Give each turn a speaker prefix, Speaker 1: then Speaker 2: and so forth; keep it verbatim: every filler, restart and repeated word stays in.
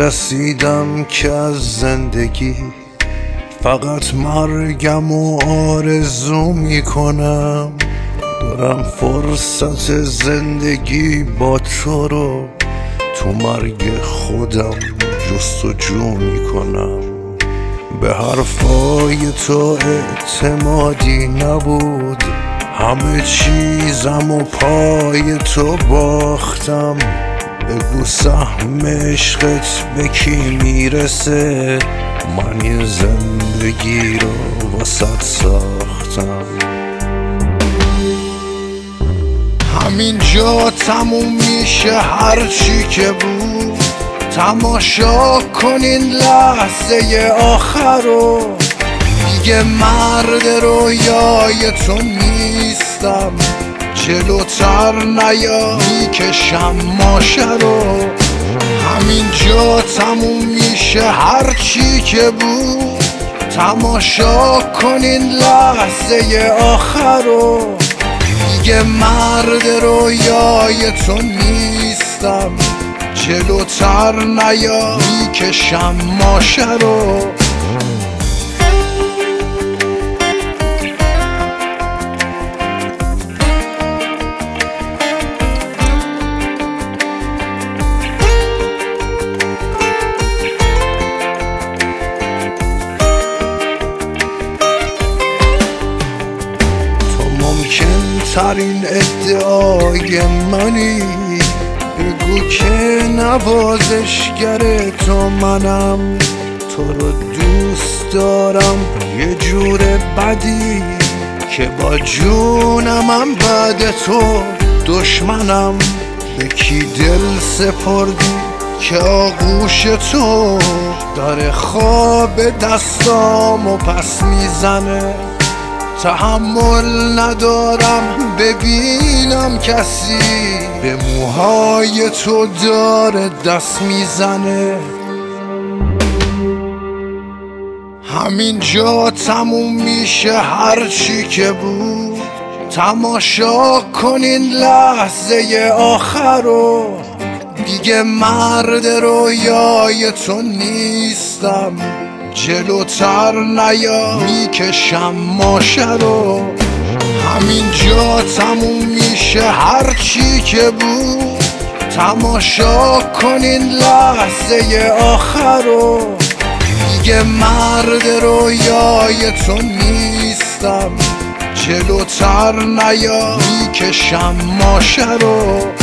Speaker 1: رسیدم که از زندگی فقط مرگم و آرزو میکنم. دارم فرصت زندگی با تو رو تو مرگ خودم جستجو میکنم. به حرفای تو اعتمادی نبود، همه چیزم و پای تو باختم. بگو سهم عشقت به کی میرسه، من این زندگی رو واسط ساختم. همینجا تموم میشه هرچی که بود، تماشا کنین لحظه آخر رو. دیگه مرد رویای تو نیستم، جلوتر نیا میکشم ماشه رو. همینجا تموم میشه هرچی که بود، تماشا کنین لحظه آخر رو. دیگه مرد رویای تو نیستم، جلوتر نیا میکشم ماشه رو. ممکن ترین ادعای منی، بگو که نوازشگر تو منم. تو رو دوست دارم یه جور بدی که با جونمم بعد تو دشمنم. به کی دل سپردی که آغوش تو داره خواب دستامو پس میزنه. تحمل ندارم ببینم کسی به موهای تو داره دست میزنه. همینجا تموم میشه هرچی که بود، تماشا کنین لحظه آخر رو. دیگه مرد رویای تو نیستم، جلوتر نیا میکشم ماشه رو. همینجا تموم میشه هرچی که بود، تماشا کنین لحظه آخر رو. دیگه مرد رویای تو نیستم، جلوتر نیا میکشم ماشه رو.